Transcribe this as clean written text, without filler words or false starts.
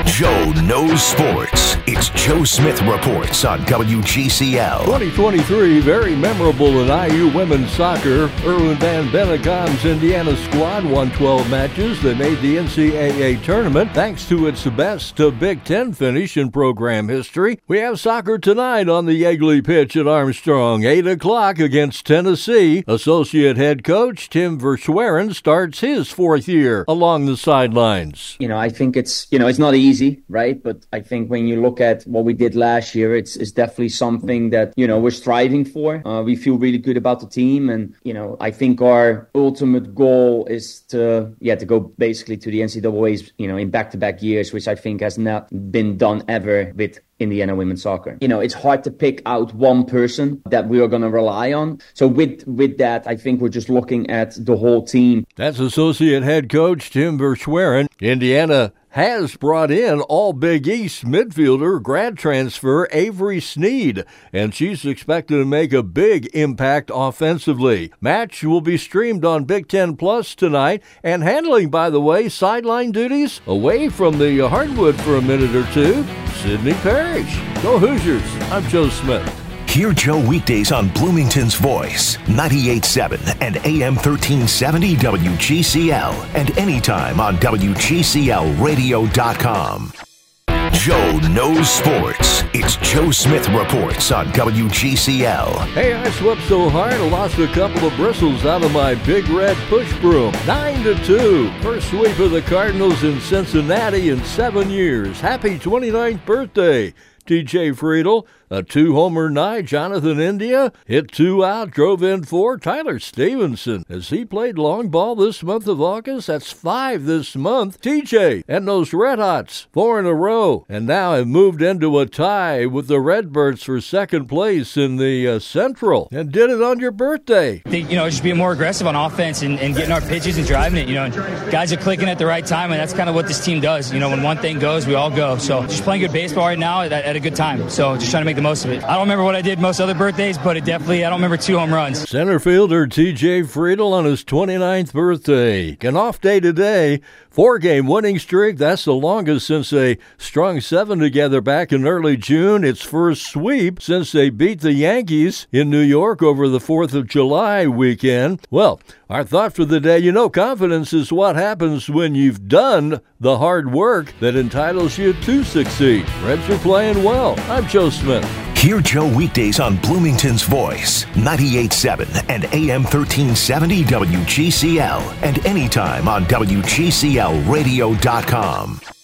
Joe knows sports. It's Joe Smith Reports on WGCL. 2023, very memorable in IU women's soccer. Erwin Van Bennekom's Indiana squad won 12 matches. They made the NCAA tournament thanks to its best Big Ten finish in program history. We have soccer tonight on the Yeagley pitch at Armstrong, 8 o'clock against Tennessee. Associate head coach Tim Verschweren starts his fourth year along the sidelines. I think it's not easy, right? But I think when you look at what we did last year, it's definitely something that, we're striving for. We feel really good about the team. And, I think our ultimate goal is to go basically to the NCAAs, in back-to-back years, which I think has not been done ever with Indiana women's soccer. It's hard to pick out one person that we are going to rely on. So with that, I think we're just looking at the whole team. That's associate head coach Tim Verschweren. Indiana has brought in all Big East midfielder grad transfer Avery Sneed, and she's expected to make a big impact offensively. Match will be streamed on Big Ten Plus tonight, and handling, by the way, sideline duties away from the hardwood for a minute or two, Sydney Parrish. Go Hoosiers. I'm Joe Smith. Hear Joe weekdays on Bloomington's Voice, 98.7 and AM 1370 WGCL, and anytime on WGCLradio.com. Joe knows sports. It's Joe Smith Reports on WGCL. Hey, I swept so hard I lost a couple of bristles out of my big red push broom. 9-2. First sweep of the Cardinals in Cincinnati in 7 years. Happy 29th birthday, TJ Friedel. A 2-homer night. Jonathan India hit 2 out, drove in 4. Tyler Stevenson, has he played long ball this month of August? That's 5 this month. TJ and those Red Hots, 4 in a row, and now have moved into a tie with the Redbirds for second place in the Central, and did it on your birthday. I think, just being more aggressive on offense and getting our pitches and driving it, and guys are clicking at the right time, and that's kind of what this team does. When one thing goes, we all go. So just playing good baseball right now at a good time. So just trying to make the most of it. I don't remember what I did most other birthdays, but I don't remember 2 home runs. Center fielder TJ Friedel on his 29th birthday. An off day today. 4-game winning streak. That's the longest since they strung 7 together back in early June. Its first sweep since they beat the Yankees in New York over the 4th of July weekend. Well, our thought for the day, confidence is what happens when you've done the hard work that entitles you to succeed. Reds are playing well. I'm Joe Smith. Hear Joe weekdays on Bloomington's Voice, 98.7 and AM 1370 WGCL, and anytime on WGCLradio.com.